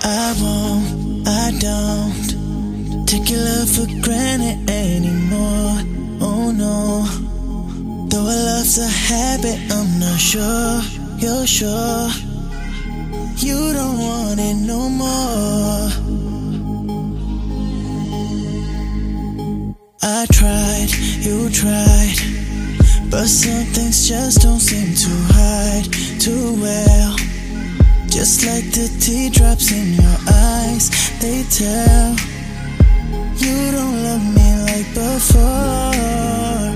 I won't, I don't take your love for granted anymore. Oh no. Though our love's a habit, I'm not sure you're sure you don't want it no more. I tried, you tried, but some things just don't seem to hide too well. Just like the teardrops in your eyes, they tell you don't love me like before.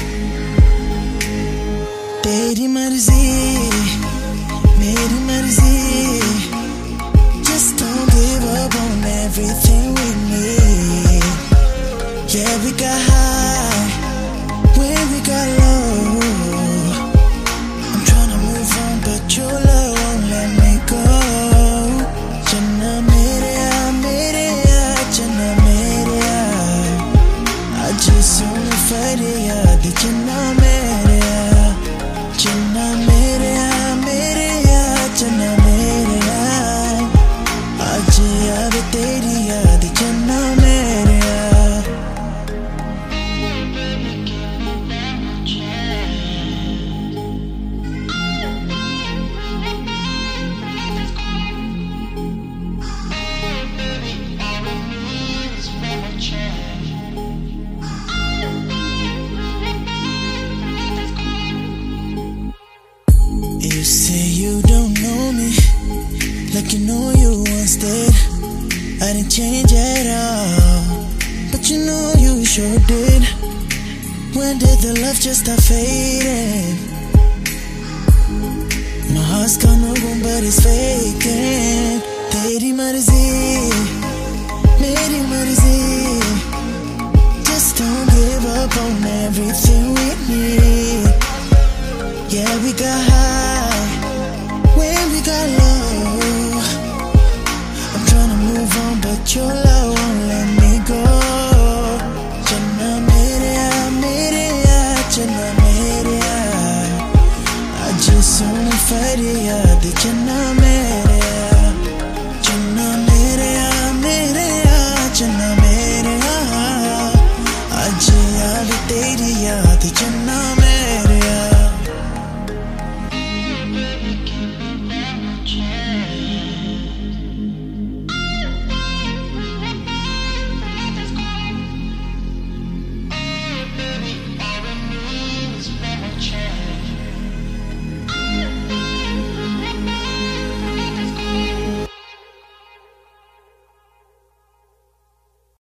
तेरी मर्जी, मेरी मर्जी. Just don't give up on everything we need. Yeah, we got high when we got low. I'm tryna move on, but your love won't let me go. Chana mere chana mere. I just wanna fight it, yeah. The chana mere, chana mere, chana mere. Aaj yaad teri yaad chana mere. You say you don't know me like you know you once did. I didn't change at all, but you know you sure did. When did the love just start fading? My heart's gone open, but it's faking. तेरी मर्जी